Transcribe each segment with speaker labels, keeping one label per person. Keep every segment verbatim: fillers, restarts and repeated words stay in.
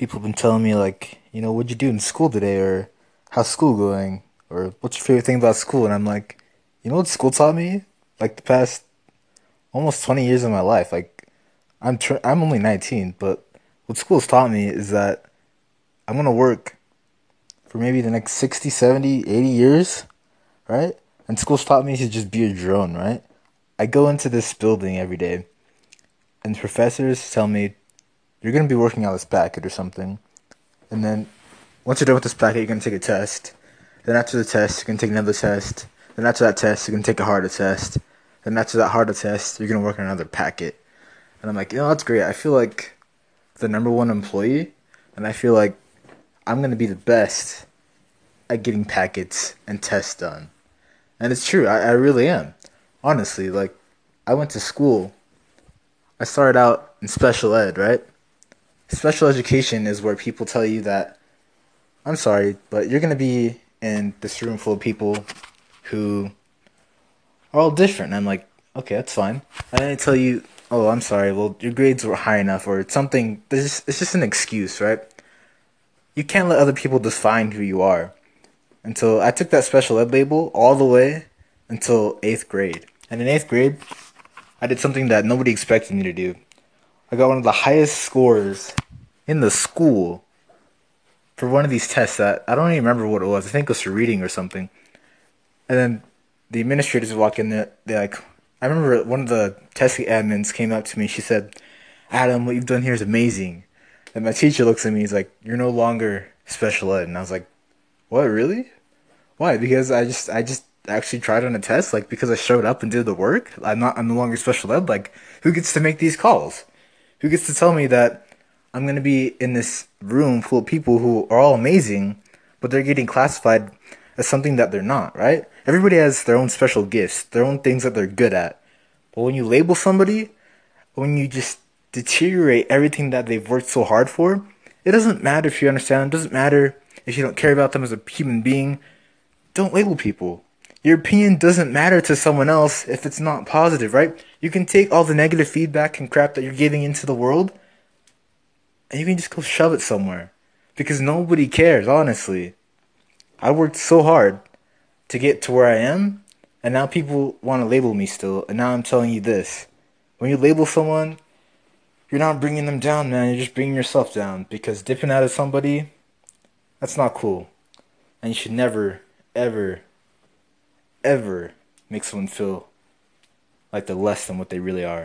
Speaker 1: people have been telling me like, you know, what'd you do in school today, or how's school going, or what's your favorite thing about school? And I'm like, you know what school taught me? Like the past almost twenty years of my life. Like I'm tr- I'm only nineteen, but what school's taught me is that I'm gonna work for maybe the next sixty, seventy, eighty years, right? And school's taught me to just be a drone, right? I go into this building every day, and professors tell me you're gonna be working out this packet or something, and then once you're done with this packet, you're gonna take a test. Then after the test, you're gonna take another test. Then after that test, you're gonna take a harder test. Then after that harder test, you're gonna work on another packet. And I'm like, you know, that's great. I feel like the number one employee, and I feel like I'm gonna be the best at getting packets and tests done. And it's true, I, I really am. Honestly, like, I went to school. I started out in special ed, right? Special education is where people tell you that, I'm sorry, but you're gonna be in this room full of people who are all different. And I'm like, okay, that's fine. And then they tell you, oh, I'm sorry, well, your grades were high enough, or it's something. There's just, it's just an excuse, right? You can't let other people define who you are. Until I took that special ed label all the way until eighth grade. And in eighth grade, I did something that nobody expected me to do. I got one of the highest scores in the school for one of these tests that I don't even remember what it was. I think it was for reading or something. And then the administrators walk in there. They're like, I remember one of the test admins came up to me. She said, Adam, what you've done here is amazing. And my teacher looks at me. He's like, you're no longer special ed. And I was like, what, really? Why? Because I just I just actually tried on a test, like because I showed up and did the work. I'm not I'm no longer special ed. Like, who gets to make these calls? Who gets to tell me that I'm gonna be in this room full of people who are all amazing, but they're getting classified as something that they're not, right? Everybody has their own special gifts, their own things that they're good at. But when you label somebody, when you just deteriorate everything that they've worked so hard for, it doesn't matter if you understand. It doesn't matter if you don't care about them as a human being. Don't label people. Your opinion doesn't matter to someone else if it's not positive, right? You can take all the negative feedback and crap that you're giving into the world, and you can just go shove it somewhere. Because nobody cares, honestly. I worked so hard to get to where I am, and now people want to label me still, and now I'm telling you this. When you label someone, you're not bringing them down, man. You're just bringing yourself down. Because dipping out of somebody, that's not cool. And you should never, ever, ever make someone feel like they're less than what they really are.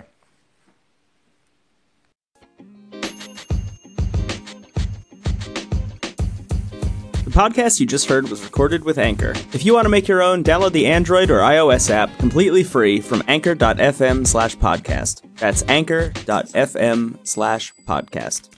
Speaker 2: The podcast you just heard was recorded with Anchor. If you want to make your own, download the Android or iOS app completely free from anchor.fm slash podcast. That's anchor.fm slash podcast.